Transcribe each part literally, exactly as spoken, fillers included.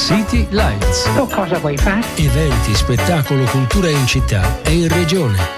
City Lights. Tu cosa vuoi fare? Eventi, spettacolo, cultura in città e in regione.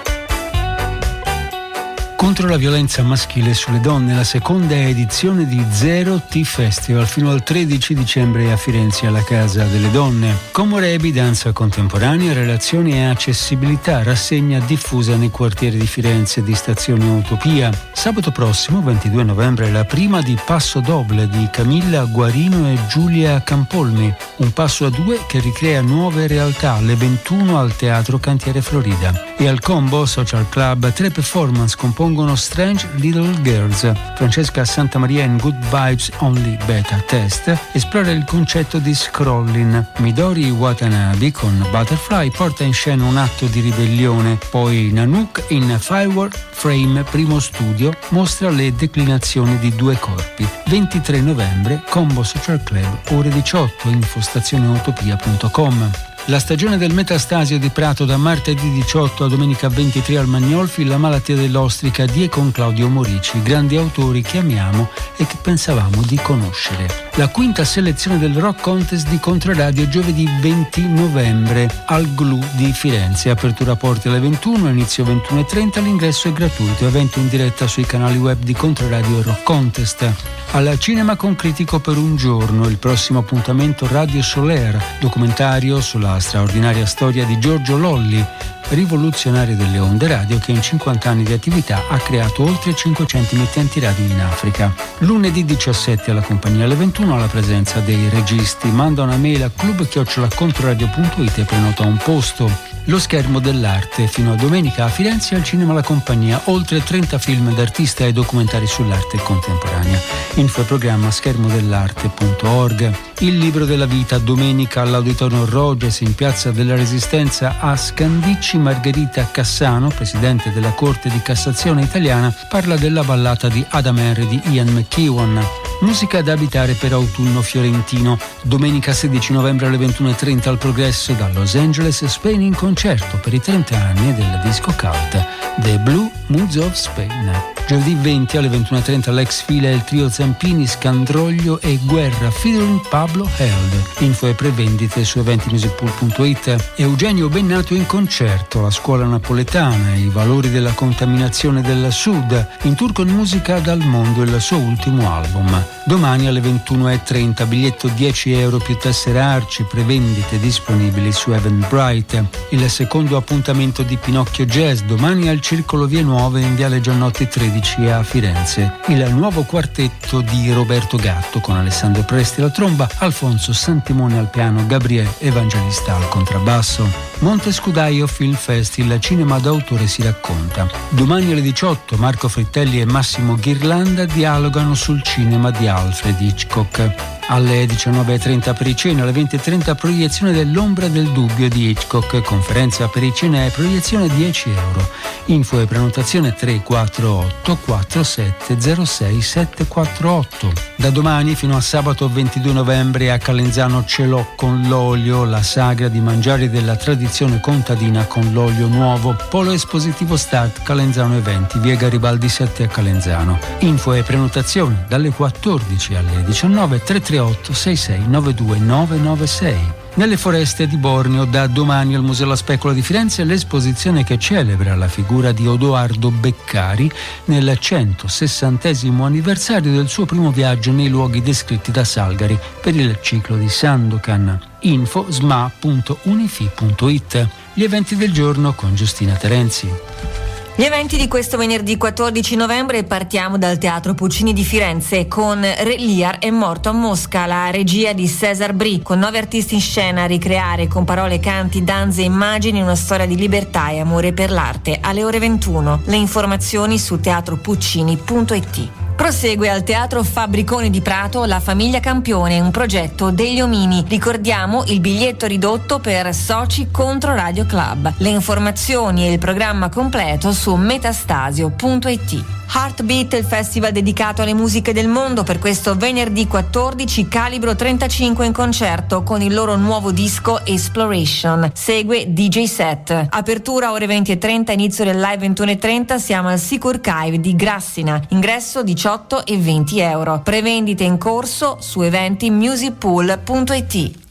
Contro la violenza maschile sulle donne, la seconda edizione di Zero Tea Festival fino al tredici dicembre a Firenze alla Casa delle Donne. Comorebi, danza contemporanea, relazioni e accessibilità, rassegna diffusa nei quartieri di Firenze di Stazione Utopia. Sabato prossimo, ventidue novembre, la prima di Passo Doble di Camilla Guarino e Giulia Campolmi, un passo a due che ricrea nuove realtà alle ventuno al Teatro Cantiere Florida. E al Combo Social Club tre performance compongono Strange Little Girls. Francesca Santamaria in Good Vibes Only Beta Test esplora il concetto di scrolling. Midori Watanabe con Butterfly porta in scena un atto di ribellione. Poi Nanook in Firework Frame primo studio mostra le declinazioni di due corpi. ventitré novembre Combo Social Club, ore diciotto, info stazioneutopia punto com. La stagione del metastasio di Prato da martedì diciotto a domenica ventitré al Magnolfi, La malattia dell'ostrica di e con Claudio Morici, grandi autori che amiamo e che pensavamo di conoscere. La quinta selezione del Rock Contest di Controradio giovedì venti novembre al Glu di Firenze, apertura porte alle ventuno, inizio ventuno e trenta, l'ingresso è gratuito, evento in diretta sui canali web di Controradio e Rock Contest. Al Cinema con Critico per un giorno, il prossimo appuntamento Radio Soler, documentario sulla straordinaria storia di Giorgio Lolli, rivoluzionario delle onde radio che in cinquanta anni di attività ha creato oltre cinquecento emittenti radio in Africa. Lunedì diciassette alla compagnia alle ventuno alla presenza dei registi. Manda una mail a club chiocciola controradio punto it e prenota un posto. Lo schermo dell'arte fino a domenica a Firenze al Cinema La Compagnia, oltre trenta film d'artista e documentari sull'arte contemporanea. Info e programma schermodell'arte punto org. Il libro della vita domenica all'Auditorium Rogers in Piazza della Resistenza a Scandicci. Margherita Cassano, presidente della Corte di Cassazione italiana, parla della ballata di Adam Henry di Ian McEwan. Musica da abitare per autunno fiorentino. Domenica sedici novembre alle ventuno e trenta al Progresso da Los Angeles Spain in concerto per i trenta anni del disco cult The Blue Moods of Spain. Giovedì venti alle ventuno e trenta all'Ex Fila il trio Zampini, Scandroglio e Guerra featuring Pablo Held. Info e prevendite su eventi music pool punto it. Eugenio Bennato in concerto, la scuola napoletana, i valori della contaminazione del Sud, in tour con musica dal mondo, il suo ultimo album. Domani alle ventuno e trenta, biglietto dieci euro più tessera Arci, prevendite disponibili su Eventbrite. Il secondo appuntamento di Pinocchio Jazz domani al Circolo Vie Nuove in Viale Giannotti tredici a Firenze. Il nuovo quartetto di Roberto Gatto con Alessandro Presti alla tromba, Alfonso Santimone al piano, Gabriele Evangelista al contrabbasso. Montescudaio Film Fest, il cinema d'autore si racconta. Domani alle diciotto Marco Frittelli e Massimo Ghirlanda dialogano sul cinema di Alfred Hitchcock. Alle diciannove e trenta Pericene, alle venti e trenta proiezione dell'Ombra del Dubbio di Hitchcock, conferenza Pericene e proiezione dieci euro. Info e prenotazione tre quattro otto quattro sette zero sei sette quattro otto. Da domani fino a sabato ventidue novembre a Calenzano Ce l'ho con l'olio, la sagra di mangiare della tradizione contadina con l'olio nuovo. Polo espositivo Start Calenzano Eventi, via Garibaldi sette a Calenzano. Info e prenotazioni dalle quattordici alle diciannove tre tre otto sei sei nove due nove nove sei. Nelle foreste di Borneo da domani al Museo La Specola di Firenze l'esposizione che celebra la figura di Odoardo Beccari nel centosessantesimo anniversario del suo primo viaggio nei luoghi descritti da Salgari per il ciclo di Sandokan. Info sma punto unifi punto it. Gli eventi del giorno con Giustina Terenzi. Gli eventi di questo venerdì quattordici novembre partiamo dal Teatro Puccini di Firenze con Re Lear è morto a Mosca, la regia di César Brie, con nove artisti in scena a ricreare con parole, canti, danze e immagini una storia di libertà e amore per l'arte alle ore ventuno. Le informazioni su teatro puccini punto it. Prosegue al Teatro Fabbriconi di Prato La Famiglia Campione, un progetto degli Omini. Ricordiamo il biglietto ridotto per soci contro Radio Club. Le informazioni e il programma completo su metastasio punto it. Heartbeat, il festival dedicato alle musiche del mondo, per questo venerdì quattordici Calibro trentacinque in concerto con il loro nuovo disco Exploration. Segue D J set. Apertura ore venti e trenta, inizio del live ventuno e trenta, siamo al Sick Archive di Grassina. Ingresso diciotto e venti euro. Prevendite in corso su eventi music pool punto it.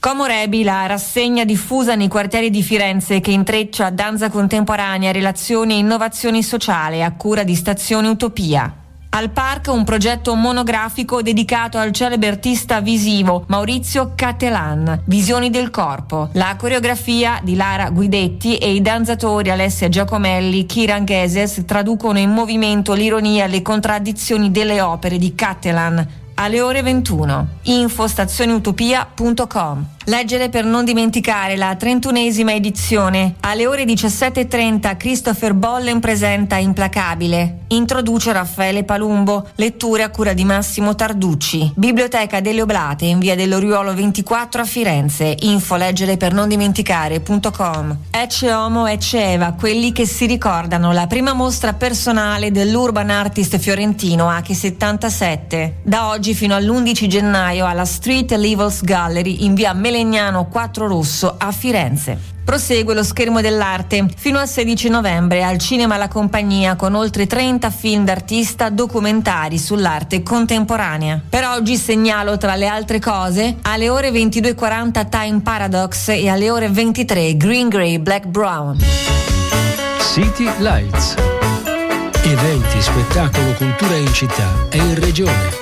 Como Rebi, la rassegna diffusa nei quartieri di Firenze che intreccia danza contemporanea, relazioni e innovazioni sociali a cura di Stazione Utopia. Al Park un progetto monografico dedicato al celebre artista visivo Maurizio Cattelan, Visioni del corpo. La coreografia di Lara Guidetti e i danzatori Alessia Giacomelli, Kiran Gheses traducono in movimento l'ironia e le contraddizioni delle opere di Cattelan. Alle ore ventuno. Info stazioneutopia punto com. Leggere per non dimenticare la trentunesima edizione. Alle ore diciassette e trenta Christopher Bollen presenta Implacabile. Introduce Raffaele Palumbo. Letture a cura di Massimo Tarducci. Biblioteca delle Oblate in via dell'Oriuolo ventiquattro a Firenze. Info leggere per non dimenticare punto com. Ecce Homo Ecce Eva, quelli che si ricordano, la prima mostra personale dell'urban artist fiorentino A C H settantasette. Da oggi fino all'undici gennaio alla Street Levels Gallery in via Melegnano quattro Rosso a Firenze. Prosegue lo schermo dell'arte fino al sedici novembre al Cinema La Compagnia con oltre trenta film d'artista documentari sull'arte contemporanea. Per oggi segnalo tra le altre cose alle ore ventidue e quaranta Time Paradox e alle ore ventitré Green Grey Black Brown. City Lights. Eventi, spettacolo, cultura in città e in regione.